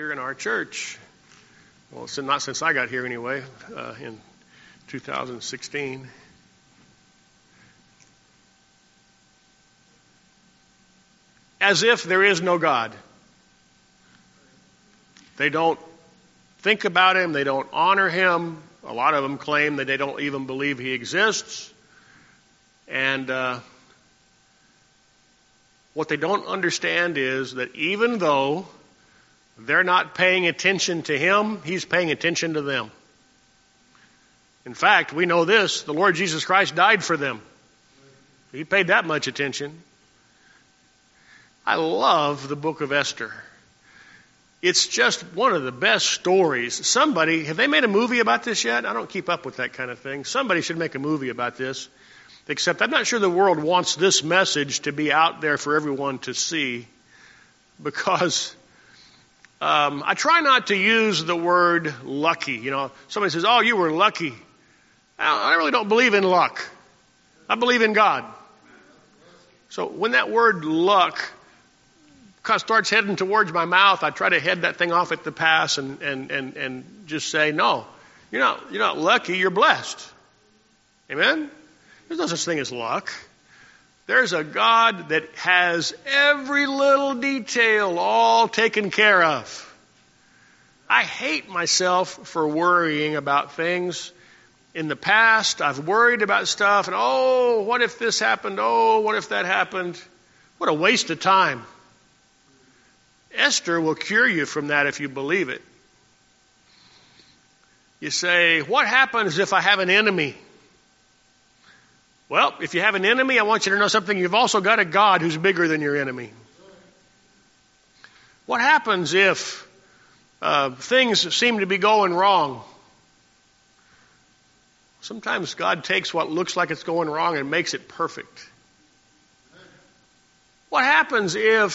Here in our church, well, not since I got here anyway, in 2016. As if there is no God. They don't think about Him. They don't honor Him. A lot of them claim that they don't even believe He exists. And what they don't understand is that even though they're not paying attention to Him, He's paying attention to them. In fact, we know this, the Lord Jesus Christ died for them. He paid that much attention. I love the book of Esther. It's just one of the best stories. Have they made a movie about this yet? I don't keep up with that kind of thing. Somebody should make a movie about this. Except I'm not sure the world wants this message to be out there for everyone to see, because I try not to use the word lucky. You know, somebody says, "Oh, you were lucky." I really don't believe in luck. I believe in God. So when that word luck starts heading towards my mouth, I try to head that thing off at the pass and just say, "No, you're not lucky. You're blessed." Amen. There's no such thing as luck. There's a God that has every little detail all taken care of. I hate myself for worrying about things. In the past, I've worried about stuff, and what if this happened? What if that happened? What a waste of time. Esther will cure you from that if you believe it. You say, what happens if I have an enemy? Well, if you have an enemy, I want you to know something. You've also got a God who's bigger than your enemy. What happens if things seem to be going wrong? Sometimes God takes what looks like it's going wrong and makes it perfect. What happens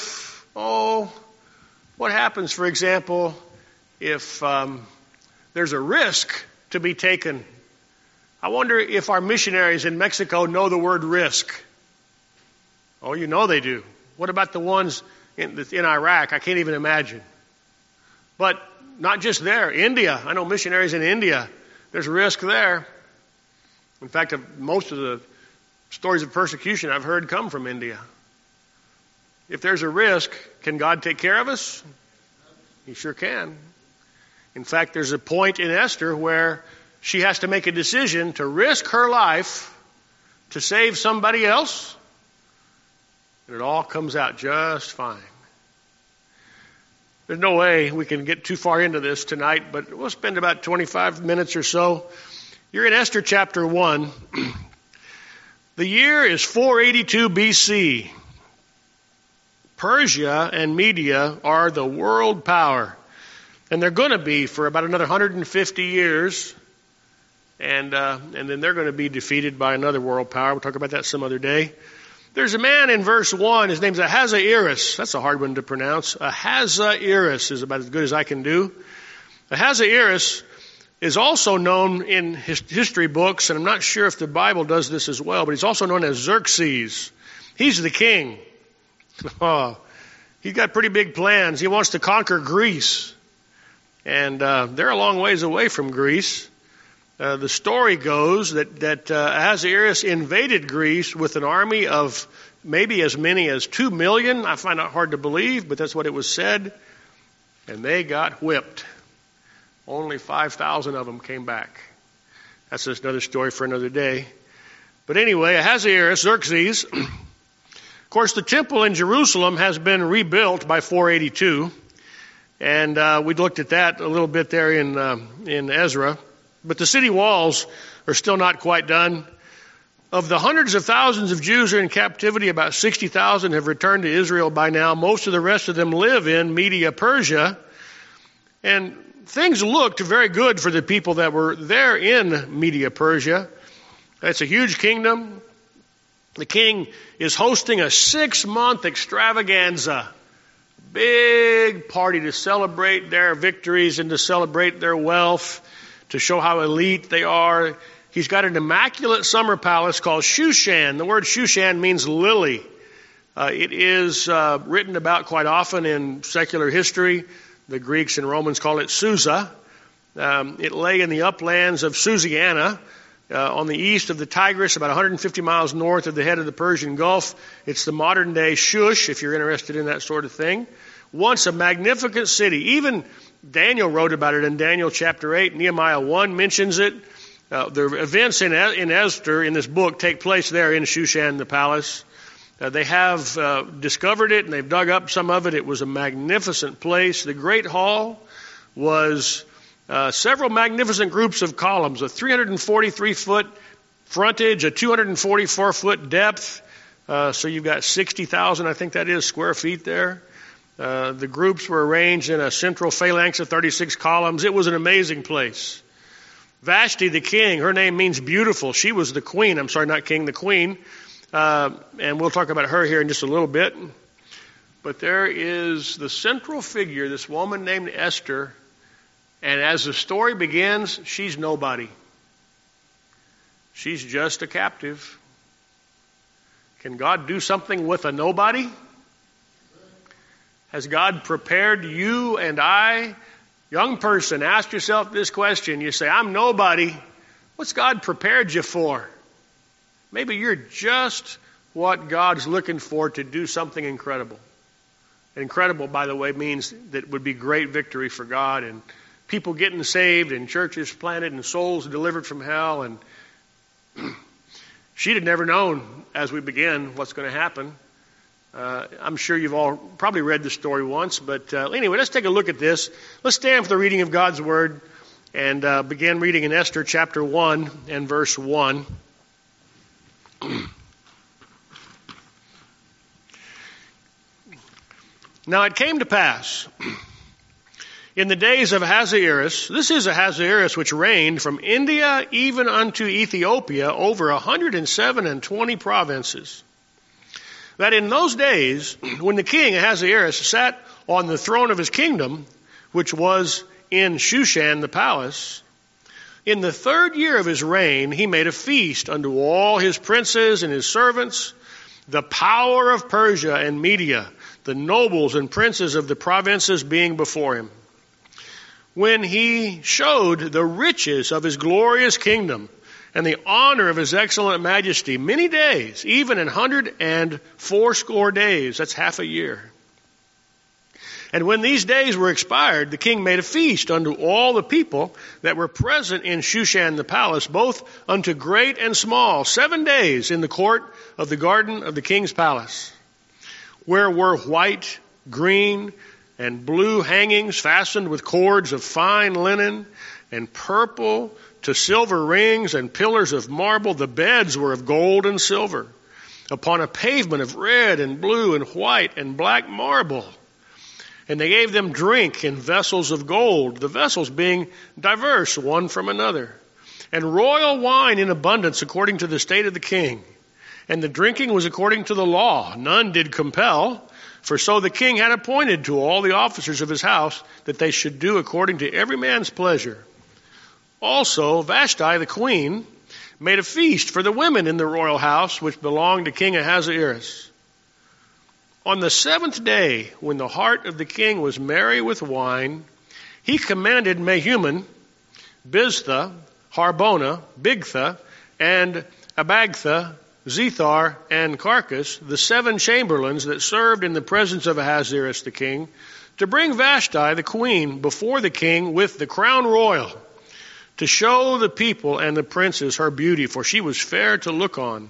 for example, if there's a risk to be taken? I wonder if our missionaries in Mexico know the word risk. Oh, you know they do. What about the ones in Iraq? I can't even imagine. But not just there. India. I know missionaries in India. There's risk there. In fact, most of the stories of persecution I've heard come from India. If there's a risk, can God take care of us? He sure can. In fact, there's a point in Esther where she has to make a decision to risk her life to save somebody else. And it all comes out just fine. There's no way we can get too far into this tonight, but we'll spend about 25 minutes or so. You're in Esther chapter 1. The year is 482 BC. Persia and Media are the world power. And they're going to be for about another 150 years. And then they're going to be defeated by another world power. We'll talk about that some other day. There's a man in verse 1. His name's Ahasuerus. That's a hard one to pronounce. Ahasuerus is about as good as I can do. Ahasuerus is also known in history books, and I'm not sure if the Bible does this as well, but he's also known as Xerxes. He's the king. He's got pretty big plans. He wants to conquer Greece. And they're a long ways away from Greece. The story goes that Ahasuerus invaded Greece with an army of maybe as many as 2 million. I find that hard to believe, but that's what it was said. And they got whipped. Only 5,000 of them came back. That's just another story for another day. But anyway, Ahasuerus, Xerxes. Of course, the temple in Jerusalem has been rebuilt by 482. And we looked at that a little bit there in Ezra. But the city walls are still not quite done. Of the hundreds of thousands of Jews who are in captivity, about 60,000 have returned to Israel by now. Most of the rest of them live in Media, Persia. And things looked very good for the people that were there in Media, Persia. It's a huge kingdom. The king is hosting a 6-month extravaganza. Big party to celebrate their victories and to celebrate their wealth, to show how elite they are. He's got an immaculate summer palace called Shushan. The word Shushan means lily. It is written about quite often in secular history. The Greeks and Romans call it Susa. It lay in the uplands of Susiana, on the east of the Tigris, about 150 miles north of the head of the Persian Gulf. It's the modern-day Shush, if you're interested in that sort of thing. Once a magnificent city. Even Daniel wrote about it in Daniel chapter 8. Nehemiah 1 mentions it. The events in Esther, in this book, take place there in Shushan, the palace. They have discovered it, and they've dug up some of it. It was a magnificent place. The Great Hall was several magnificent groups of columns, a 343-foot frontage, a 244-foot depth. So you've got 60,000, I think that is, square feet there. The groups were arranged in a central phalanx of 36 columns. It was an amazing place. Vashti, the king, her name means beautiful. She was the queen. I'm sorry, not king, the queen. And we'll talk about her here in just a little bit. But there is the central figure, this woman named Esther. And as the story begins, she's nobody. She's just a captive. Can God do something with a nobody? Has God prepared you and I? Young person, ask yourself this question. You say, I'm nobody. What's God prepared you for? Maybe you're just what God's looking for to do something incredible. Incredible, by the way, means that it would be great victory for God and people getting saved and churches planted and souls delivered from hell. And she'd have never known as we begin what's going to happen. I'm sure you've all probably read the story once. But anyway, let's take a look at this. Let's stand for the reading of God's Word and begin reading in Esther chapter 1 and verse 1. Now it came to pass in the days of Ahasuerus, this is Ahasuerus which reigned from India even unto Ethiopia over 127 provinces, that in those days when the king Ahasuerus sat on the throne of his kingdom, which was in Shushan the palace, in the 3rd year of his reign he made a feast unto all his princes and his servants, the power of Persia and Media, the nobles and princes of the provinces being before him. When he showed the riches of his glorious kingdom and the honor of his excellent majesty many days, even 180 days, that's half a year. And when these days were expired, the king made a feast unto all the people that were present in Shushan the palace, both unto great and small, 7 days in the court of the garden of the king's palace, where were white, green, and blue hangings fastened with cords of fine linen, and purple to silver rings and pillars of marble. The beds were of gold and silver, upon a pavement of red and blue and white and black marble. And they gave them drink in vessels of gold, the vessels being diverse one from another, and royal wine in abundance according to the state of the king. And the drinking was according to the law. None did compel, for so the king had appointed to all the officers of his house that they should do according to every man's pleasure. Also, Vashti the queen made a feast for the women in the royal house which belonged to King Ahasuerus. On the 7th day, when the heart of the king was merry with wine, he commanded Mehuman, Biztha, Harbona, Bigtha, and Abagtha, Zethar, and Carcass, the 7 chamberlains that served in the presence of Ahasuerus the king, to bring Vashti the queen before the king with the crown royal, to show the people and the princes her beauty, for she was fair to look on.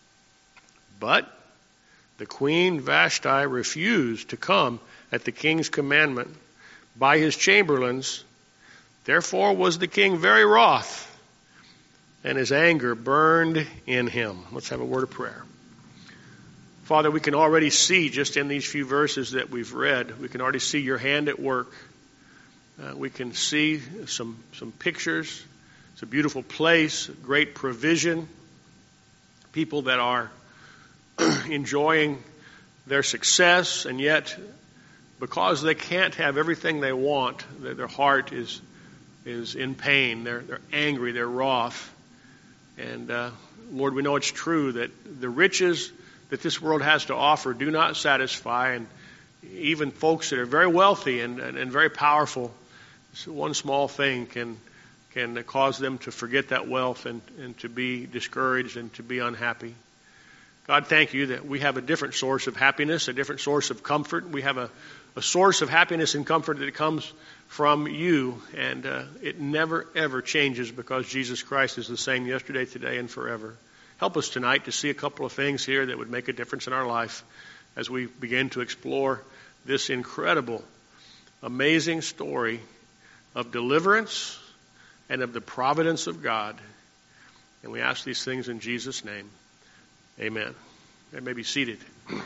But the queen Vashti refused to come at the king's commandment by his chamberlains. Therefore was the king very wroth, and his anger burned in him. Let's have a word of prayer. Father, we can already see just in these few verses that we've read, we can already see your hand at work. We can see some pictures. It's a beautiful place, great provision, people that are enjoying their success, and yet because they can't have everything they want, their heart is in pain. They're angry, they're wroth. And Lord, we know it's true that the riches that this world has to offer do not satisfy, and even folks that are very wealthy and very powerful, one small thing can cause them to forget that wealth and to be discouraged and to be unhappy. God, thank you that we have a different source of happiness, a different source of comfort. We have a source of happiness and comfort that comes from you, and it never, ever changes because Jesus Christ is the same yesterday, today, and forever. Help us tonight to see a couple of things here that would make a difference in our life as we begin to explore this incredible, amazing story of deliverance and of the providence of God. And we ask these things in Jesus' name. Amen. You may be seated.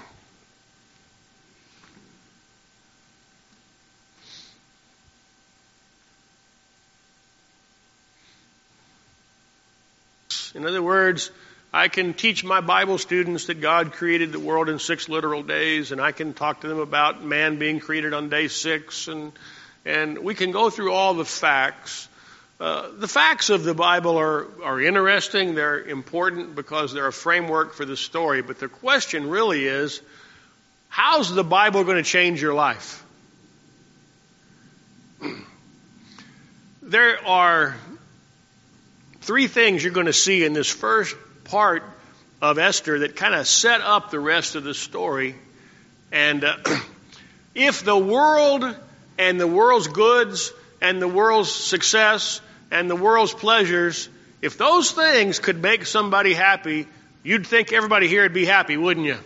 In other words, I can teach my Bible students that God created the world in 6 literal days, and I can talk to them about man being created on day 6, and we can go through all the facts. The facts of the Bible are interesting. They're important because they're a framework for the story. But the question really is, how's the Bible going to change your life? There are 3 things you're going to see in this first part of Esther that kind of set up the rest of the story. And if the world and the world's goods and the world's success and the world's pleasures, if those things could make somebody happy, you'd think everybody here would be happy, wouldn't you?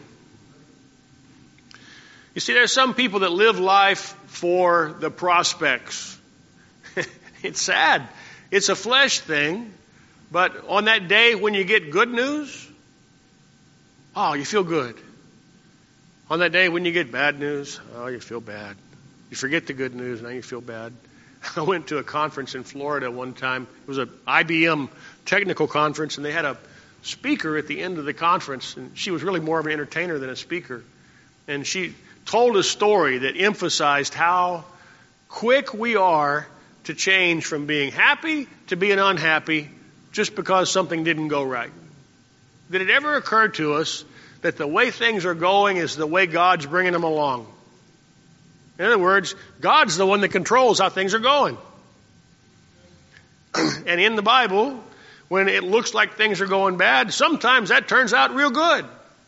You see, there's some people that live life for the prospects. It's sad. It's a flesh thing. But on that day when you get good news, oh, you feel good. On that day when you get bad news, oh, you feel bad. You forget the good news, now you feel bad. I went to a conference in Florida one time. It was an IBM technical conference, and they had a speaker at the end of the conference, and she was really more of an entertainer than a speaker. And she told a story that emphasized how quick we are to change from being happy to being unhappy just because something didn't go right. Did it ever occur to us that the way things are going is the way God's bringing them along? In other words, God's the one that controls how things are going. And in the Bible, when it looks like things are going bad, sometimes that turns out real good.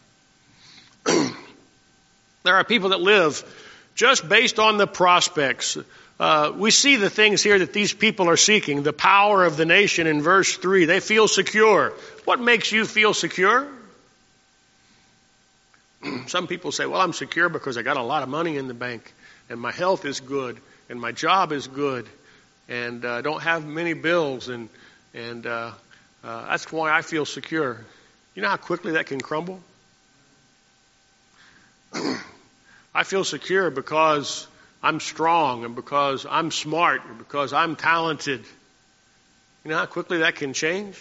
There are people that live just based on the prospects. We see the things here that these people are seeking. The power of the nation in verse 3. They feel secure. What makes you feel secure? Some people say, well, I'm secure because I got a lot of money in the bank, and my health is good, and my job is good, and I don't have many bills, and that's why I feel secure. You know how quickly that can crumble? I feel secure because I'm strong, and because I'm smart, and because I'm talented. You know how quickly that can change?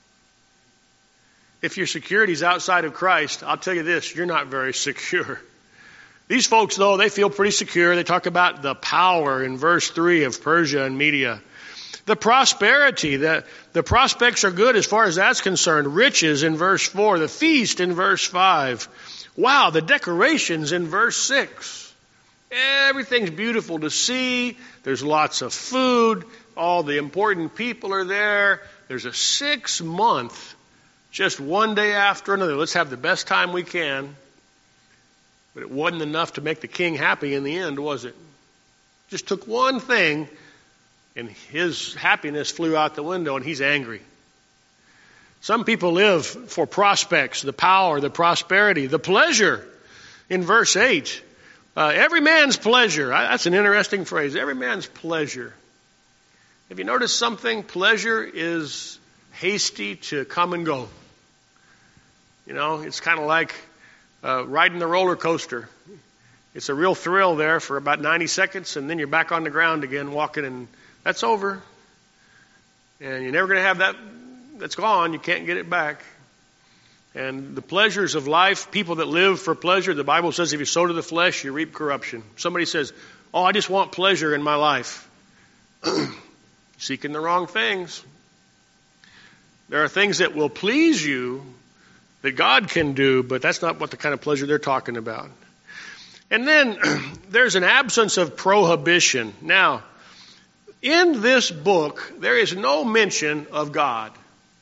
If your security's outside of Christ, I'll tell you this, you're not very secure. These folks, though, they feel pretty secure. They talk about the power in verse 3 of Persia and Media. The prosperity, the prospects are good as far as that's concerned. Riches in verse 4. The feast in verse 5. Wow, the decorations in verse 6. Everything's beautiful to see. There's lots of food. All the important people are there. There's a 6-month, just one day after another. Let's have the best time we can. But it wasn't enough to make the king happy in the end, was it? Just took one thing, and his happiness flew out the window, and he's angry. Some people live for prospects, the power, the prosperity, the pleasure. In verse 8, every man's pleasure. That's an interesting phrase. Every man's pleasure. Have you noticed something? Pleasure is hasty to come and go. You know, it's kind of like riding the roller coaster. It's a real thrill there for about 90 seconds, and then you're back on the ground again walking, and that's over. And you're never going to have that. That's gone. You can't get it back. And the pleasures of life, people that live for pleasure, the Bible says if you sow to the flesh, you reap corruption. Somebody says, oh, I just want pleasure in my life. Seeking the wrong things. There are things that will please you that God can do, but that's not what the kind of pleasure they're talking about. And then there's an absence of prohibition. Now, in this book, there is no mention of God.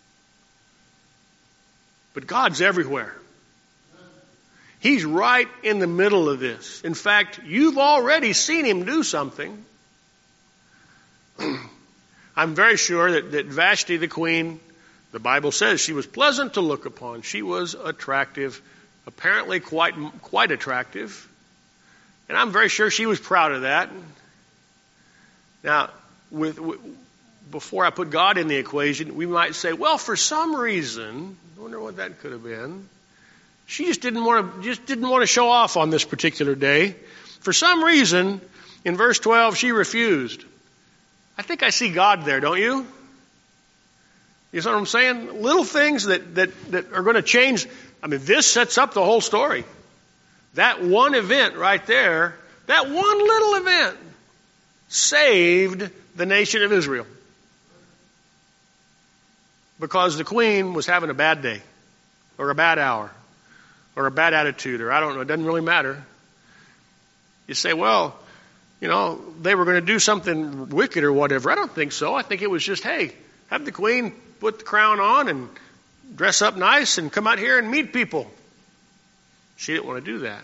But God's everywhere. He's right in the middle of this. In fact, you've already seen him do something. I'm very sure that Vashti the queen, the Bible says she was pleasant to look upon. She was attractive, apparently quite attractive. And I'm very sure she was proud of that. Now, before I put God in the equation, we might say, well, for some reason, I wonder what that could have been. She just didn't want to show off on this particular day. For some reason, in verse 12, she refused. I think I see God there, don't you? You know what I'm saying? Little things that are going to change. I mean, this sets up the whole story. That one event right there, that one little event, saved the nation of Israel. Because the queen was having a bad day, or a bad hour, or a bad attitude, or I don't know, it doesn't really matter. You say, well, you know, they were going to do something wicked or whatever. I don't think so. I think it was just, hey, have the queen put the crown on and dress up nice and come out here and meet people. She didn't want to do that.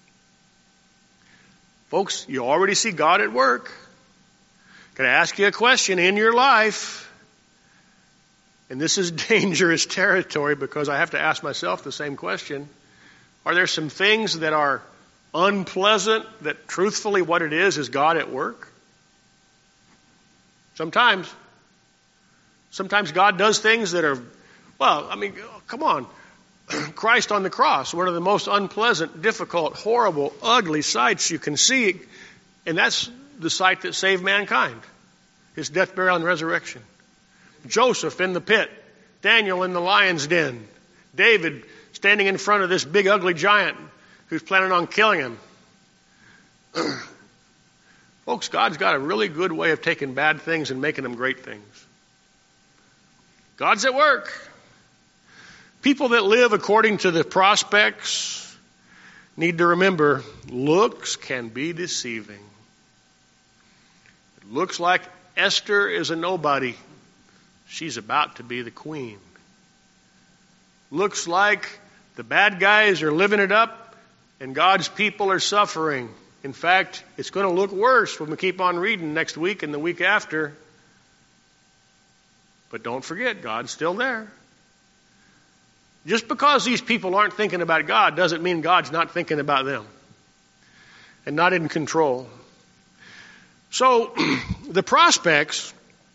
Folks, you already see God at work. Can I ask you a question in your life? And this is dangerous territory because I have to ask myself the same question. Are there some things that are unpleasant that truthfully what it is God at work? Sometimes God does things that are, well, I mean, come on. Christ on the cross, one of the most unpleasant, difficult, horrible, ugly sights you can see. And that's the sight that saved mankind. His death, burial, and resurrection. Joseph in the pit. Daniel in the lion's den. David standing in front of this big ugly giant who's planning on killing him. Folks, God's got a really good way of taking bad things and making them great things. God's at work. People that live according to the prospects need to remember looks can be deceiving. It looks like Esther is a nobody. She's about to be the queen. Looks like the bad guys are living it up and God's people are suffering. In fact, it's going to look worse when we keep on reading next week and the week after. But don't forget, God's still there. Just because these people aren't thinking about God doesn't mean God's not thinking about them and not in control. So the prospects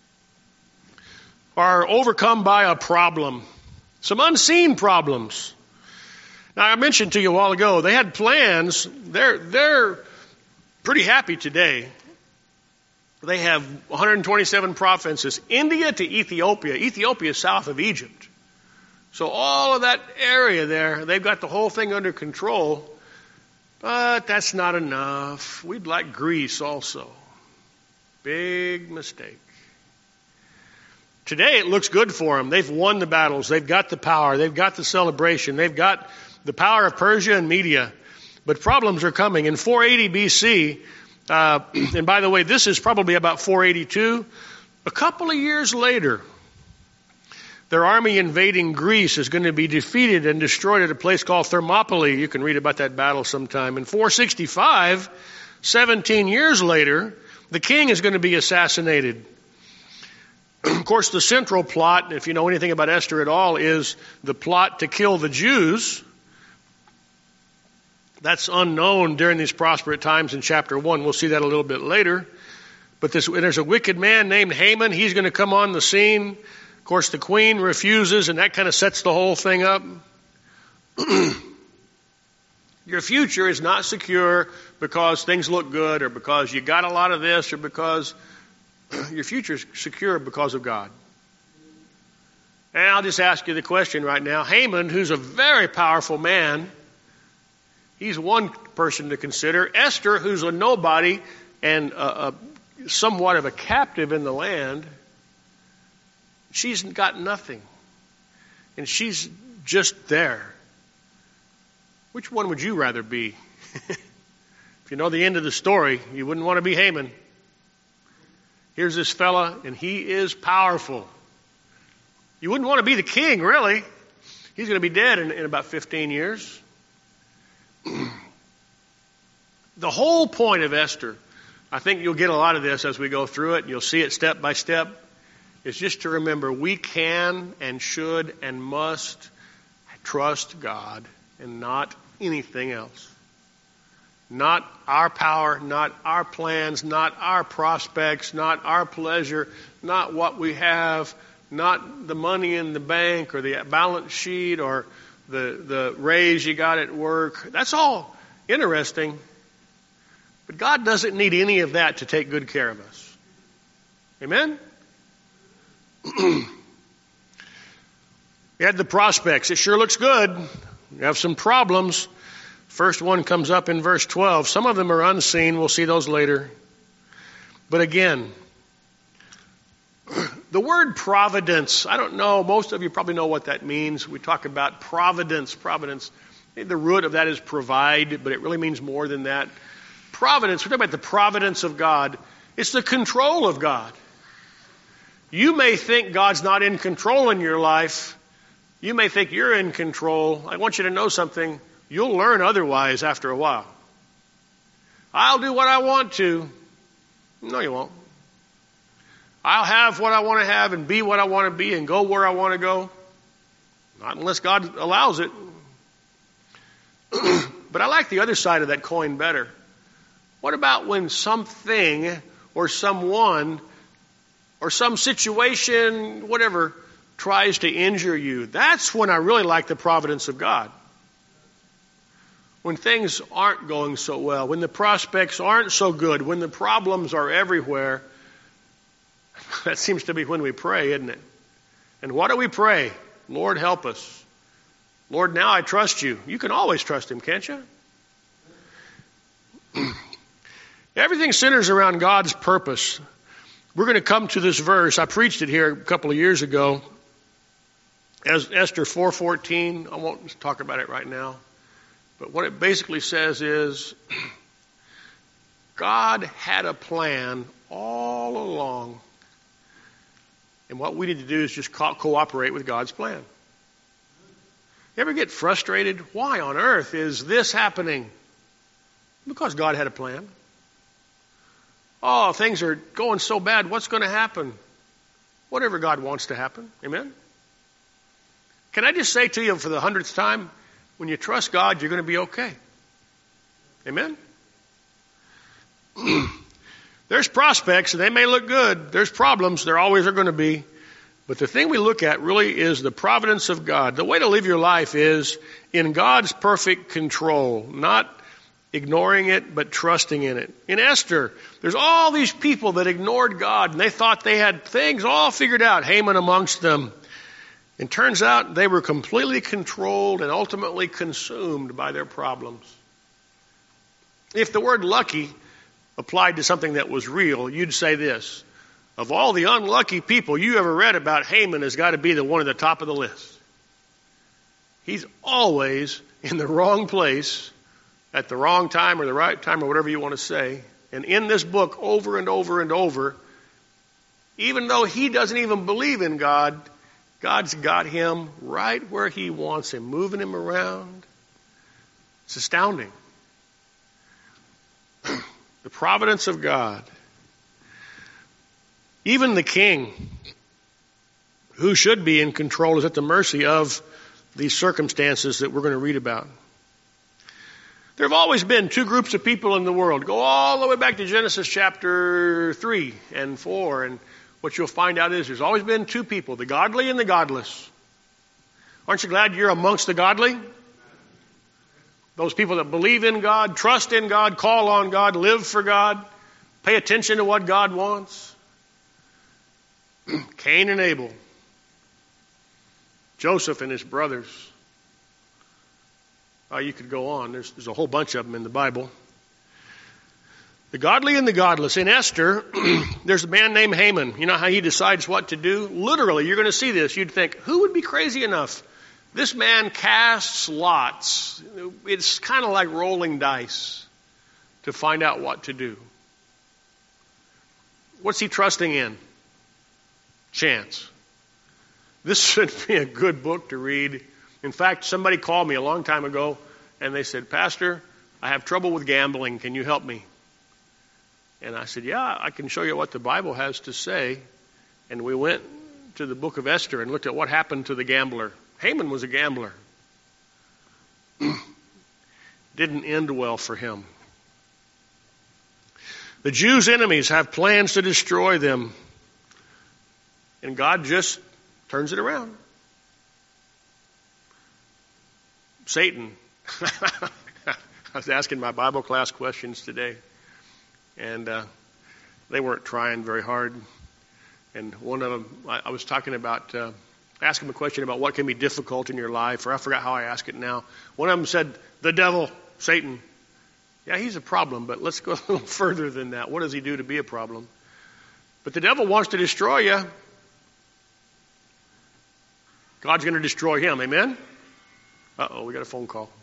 are overcome by a problem, some unseen problems. Now, I mentioned to you a while ago, they had plans. They're pretty happy today. They have 127 provinces, India to Ethiopia. Ethiopia is south of Egypt. So all of that area there, they've got the whole thing under control. But that's not enough. We'd like Greece also. Big mistake. Today it looks good for them. They've won the battles. They've got the power. They've got the celebration. They've got the power of Persia and Media. But problems are coming. In 480 BC, and by the way, this is probably about 482, a couple of years later, their army invading Greece is going to be defeated and destroyed at a place called Thermopylae. You can read about that battle sometime. In 465, 17 years later, the king is going to be assassinated. Of course, the central plot, if you know anything about Esther at all, is the plot to kill the Jews. That's unknown during these prosperous times in chapter 1. We'll see that a little bit later. But there's a wicked man named Haman. He's going to come on the scene. Of course, the queen refuses, and that kind of sets the whole thing up. Your future is not secure because things look good or because you got a lot of this or because your future is secure because of God. And I'll just ask you the question right now. Haman, who's a very powerful man, he's one person to consider. Esther, who's a nobody and somewhat of a captive in the land, she's got nothing. And she's just there. Which one would you rather be? If you know the end of the story, you wouldn't want to be Haman. Here's this fella, and he is powerful. You wouldn't want to be the king, really. He's going to be dead in about 15 years. The whole point of Esther, I think you'll get a lot of this as we go through it, and you'll see it step by step, is just to remember we can and should and must trust God and not anything else. Not our power, not our plans, not our prospects, not our pleasure, not what we have, not the money in the bank or the balance sheet or the raise you got at work. That's all interesting. But God doesn't need any of that to take good care of us. Amen? We had the prospects. It sure looks good. We have some problems. First one comes up in verse 12. Some of them are unseen. We'll see those later. But again, the word providence, I don't know. Most of you probably know what that means. We talk about providence. Providence, the root of that is provide, but it really means more than that. Providence, we're talking about the providence of God. It's the control of God. You may think God's not in control in your life. You may think you're in control. I want you to know something. You'll learn otherwise after a while. I'll do what I want to. No, you won't. I'll have what I want to have and be what I want to be and go where I want to go. Not unless God allows it. But I like the other side of that coin better. What about when something or someone or some situation, whatever, tries to injure you? That's when I really like the providence of God. When things aren't going so well, when the prospects aren't so good, when the problems are everywhere, that seems to be when we pray, isn't it? And what do we pray? Lord, help us. Lord, now I trust you. You can always trust him, can't you? Everything centers around God's purpose. We're going to come to this verse. I preached it here a couple of years ago. As Esther 4:14. I won't talk about it right now. But what it basically says is, God had a plan all along. And what we need to do is just cooperate with God's plan. You ever get frustrated? Why on earth is this happening? Because God had a plan. Oh, things are going so bad. What's going to happen? Whatever God wants to happen. Amen? Can I just say to you for the 100th time, when you trust God, you're going to be okay. Amen? There's prospects, and they may look good. There's problems. There always are going to be. But the thing we look at really is the providence of God. The way to live your life is in God's perfect control, not ignoring it, but trusting in it. In Esther, there's all these people that ignored God, and they thought they had things all figured out, Haman amongst them. It turns out they were completely controlled and ultimately consumed by their problems. If the word lucky applied to something that was real, you'd say this: of all the unlucky people you ever read about, Haman has got to be the one at the top of the list. He's always in the wrong place at the wrong time or the right time or whatever you want to say. And in this book, over and over and over, even though he doesn't even believe in God, God's got him right where he wants him, moving him around. It's astounding. The providence of God. Even the king, who should be in control, is at the mercy of these circumstances that we're going to read about. There have always been two groups of people in the world. Go all the way back to Genesis chapter 3 and 4, and what you'll find out is there's always been two people, the godly and the godless. Aren't you glad you're amongst the godly? Those people that believe in God, trust in God, call on God, live for God, pay attention to what God wants. Cain and Abel. Joseph and his brothers. You could go on. There's a whole bunch of them in the Bible. The godly and the godless. In Esther, there's a man named Haman. You know how he decides what to do? Literally, you're going to see this. You'd think, who would be crazy enough? This man casts lots. It's kind of like rolling dice to find out what to do. What's he trusting in? Chance. This should be a good book to read. In fact, somebody called me a long time ago and they said, Pastor, I have trouble with gambling. Can you help me? And I said, yeah, I can show you what the Bible has to say. And we went to the book of Esther and looked at what happened to the gambler. Haman was a gambler. Didn't end well for him. The Jews' enemies have plans to destroy them. And God just turns it around. Satan. I was asking my Bible class questions today. And they weren't trying very hard. And one of them, I was talking about, asked him a question about what can be difficult in your life, or I forgot how I asked it now. One of them said, the devil, Satan. Yeah, he's a problem, but let's go a little further than that. What does he do to be a problem? But the devil wants to destroy you. God's going to destroy him. Amen? Uh-oh, we got a phone call.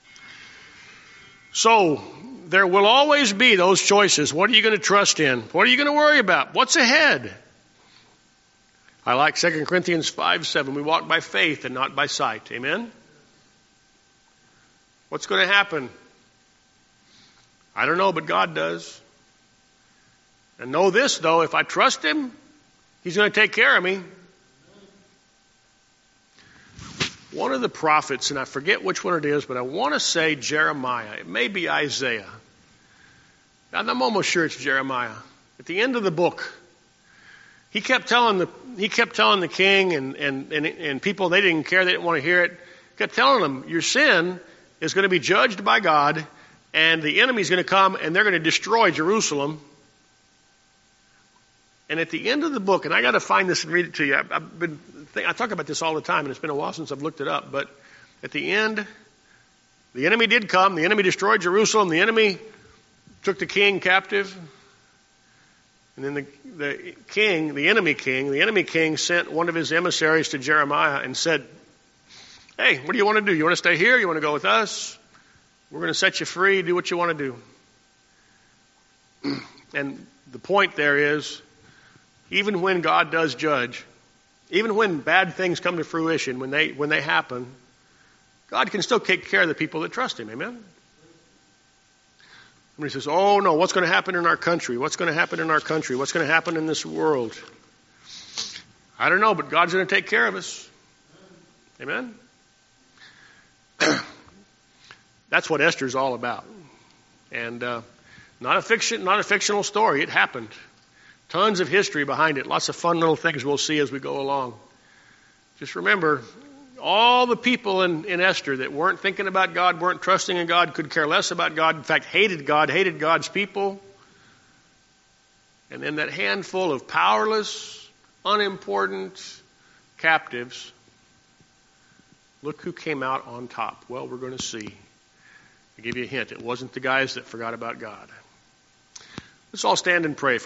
So, there will always be those choices. What are you going to trust in? What are you going to worry about? What's ahead? I like 2 Corinthians 5:7. We walk by faith and not by sight. Amen? What's going to happen? I don't know, but God does. And know this, though, if I trust him, he's going to take care of me. One of the prophets, and I forget which one it is, but I want to say Jeremiah. It may be Isaiah. And I'm almost sure it's Jeremiah. At the end of the book, he kept telling the king and people, they didn't care, they didn't want to hear it. He kept telling them, your sin is going to be judged by God, and the enemy's going to come and they're going to destroy Jerusalem. And at the end of the book, and I got to find this and read it to you. I talk about this all the time, and it's been a while since I've looked it up. But at the end, the enemy did come. The enemy destroyed Jerusalem. The enemy took the king captive. And then the enemy king sent one of his emissaries to Jeremiah and said, hey, what do you want to do? You want to stay here? You want to go with us? We're going to set you free. Do what you want to do. And the point there is, even when God does judge, even when bad things come to fruition, when they happen, God can still take care of the people that trust him. Amen? When he says, oh no, what's going to happen in our country? What's going to happen in our country? What's going to happen in this world? I don't know, but God's going to take care of us. Amen? That's what Esther's all about. And not a fictional story. It happened. Tons of history behind it. Lots of fun little things we'll see as we go along. Just remember, all the people in Esther that weren't thinking about God, weren't trusting in God, could care less about God, in fact, hated God, hated God's people. And then that handful of powerless, unimportant captives, look who came out on top. Well, we're going to see. I'll give you a hint. It wasn't the guys that forgot about God. Let's all stand and pray.